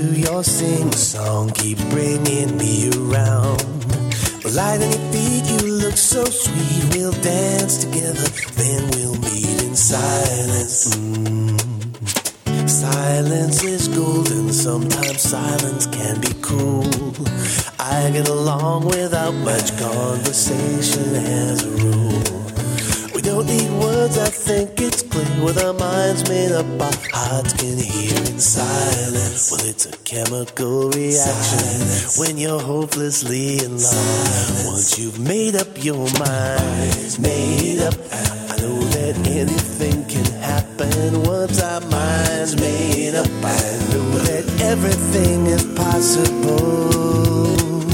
your sing-song keeps bringing me around. Light on your feet, you look so sweet. We'll dance together, then we'll meet in silence. Silence is golden, sometimes silence can be cruel. I get along without much conversation as a rule. We don't need words, I think it's clear. With our minds made up, our hearts can hear in silence. Well, it's a chemical reaction when you're hopelessly in love. Once you've made up your mind, made up, I know that anything can happen. Once our minds made up, I know that everything is possible.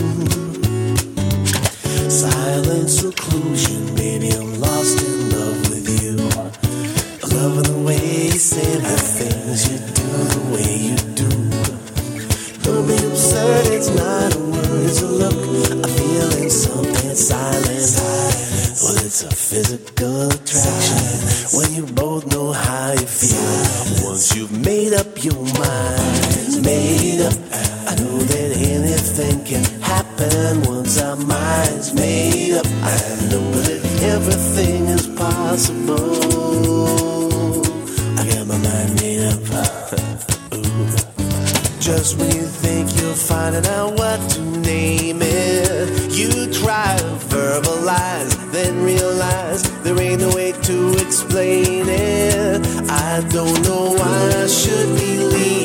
Silent seclusion, baby, I'm lost in love with you. Loving the way you say the things you do, the way you do. Don't be absurd, it's not a word, it's a look, a feeling, something silent. Well, it's a physical attraction when you both know how you feel. Once you've made up your mind, made up, I know that anything can happen. Once our minds made up, I know that everything is possible. I got my mind made up. Just when you think you're finding out what to name it, you try to verbalize, then realize there ain't no way to explain it. I don't know why I should believe